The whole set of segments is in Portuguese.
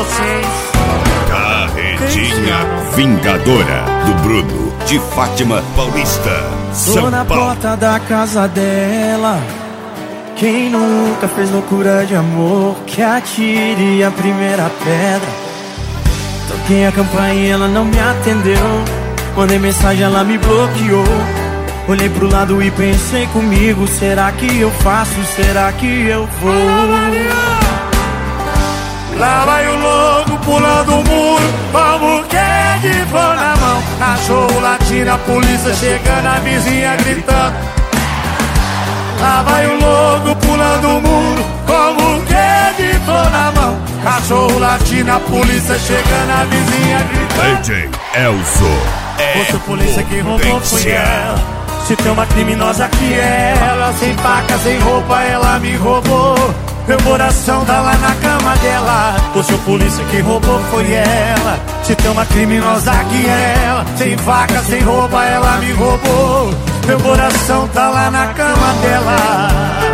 vocês. Carretinha Vingadora do Bruno, de Fátima Paulista, São Tô na Paulo. porta da casa dela. Quem nunca fez loucura de amor, que atire a primeira pedra. Toquei a campainha, ela não me atendeu. Mandei mensagem, ela me bloqueou. Olhei pro lado e pensei comigo: será que eu faço? Será que eu vou? Lá vai o louco pulando o muro, como que de flor na mão. Cachorro latindo, a polícia chegando, a vizinha gritando. Lá vai o louco pulando o muro, como que de flor na mão. Cachorro latindo, a polícia chegando, a vizinha gritando. DJ Elzo Fosse a polícia que roubou, foi ela. Se tem uma criminosa que é ela, sem faca, sem roupa, ela me roubou. Meu coração tá lá na cama dela. Fosse a polícia que roubou, foi ela. Se tem uma criminosa que é ela, sem faca, sem roupa, ela me roubou. Meu coração tá lá na cama dela.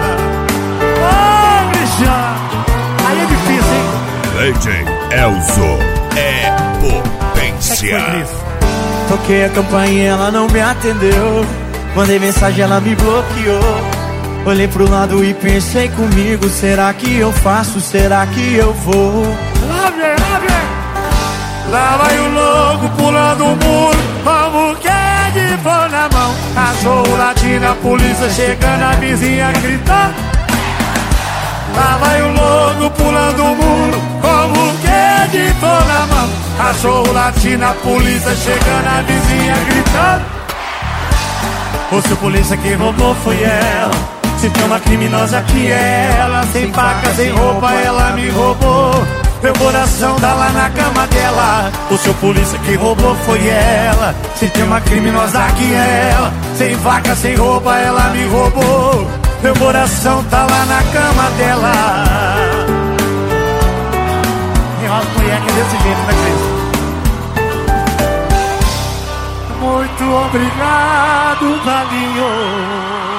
Ô, bicha, aí é difícil, hein? DJ Elzo é potência. Toquei a campainha, ela não me atendeu. Mandei mensagem, ela me bloqueou. Olhei pro lado e pensei comigo: será que eu faço? Será que eu vou? Lá vem, lá vem. Lá vai o louco pulando o muro, como que de flor na mão. Cachorro latindo, a polícia chegando, a vizinha gritando. Lá vai o louco pulando o muro, como que de flor na mão. Cachorro latindo, a polícia chegando, a vizinha gritando. Fosse a polícia que roubou, foi ela. Se tem uma criminosa que é ela, sem faca, sem roupa, ela me roubou. Meu coração tá lá na cama dela. Fosse a polícia que roubou, foi ela. Se tem uma criminosa que é ela, sem faca, sem roupa, ela me roubou. Meu coração tá lá na cama dela. Enrola mulher que é desse jeito, né, Cris? Muito obrigado, Valinho.